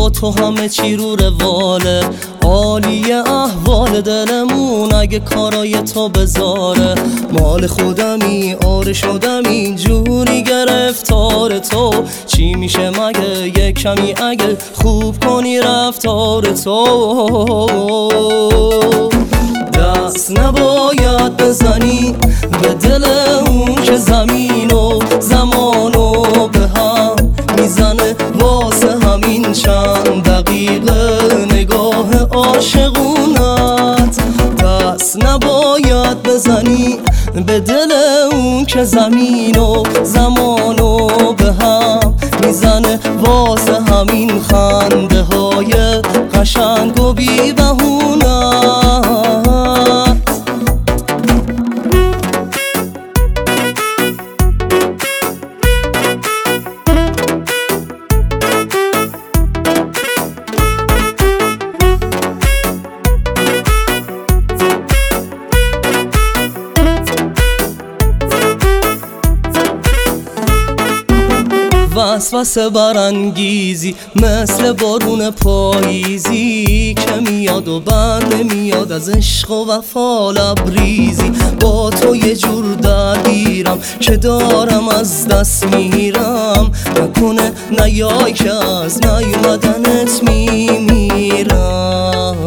با تو همه چی رو رواله، عالی احوال دلمون اگه کارای تو بذاره. مال خودمی آره شدم اینجوری گرفتار تو، چی میشه مگه یک کمی اگه خوب کنی رفتار تو. دست نباید بزنی به دل اون که زمین و زمانو به هم میزنه، واسه همین چند دقیقه نگاه عاشقونت. دست نباید بزنی به دل اون که زمین و زمانو به هم میزنه، واسه همین خنده های قشنگ و بی بهونت. وسوسه برانگیزی مثل بارون پاییزی که میاد و بند نمیاد، از عشق و وفا لبریزی. با تو یه جور درگیرم که دارم از دست میرم، نکنه نیای که از نیومدنت میمیرم.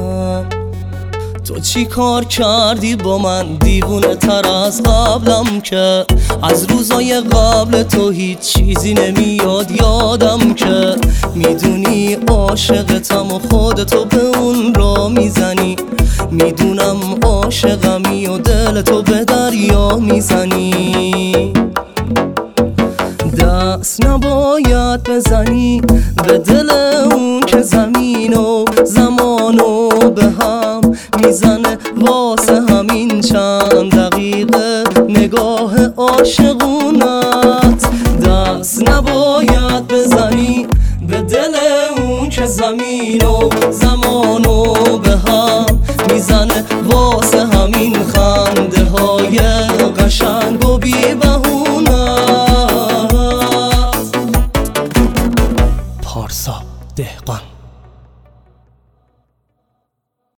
تو چی کار کردی با من دیوونه تر از قبلم، که از روزای قبل تو هیچ چیزی نمیاد یادم، که میدونی عاشقتم و خودتو به اون را میزنی. میدونم عاشقمی و دلتو به دریا میزنی. دست نباید بزنی به دل اون که زمین و زمانو به هم میزنه، واسه همین چند دقیقه نگاه عاشقونت. دست نباید بزنی به دل اون که زمین و زمانو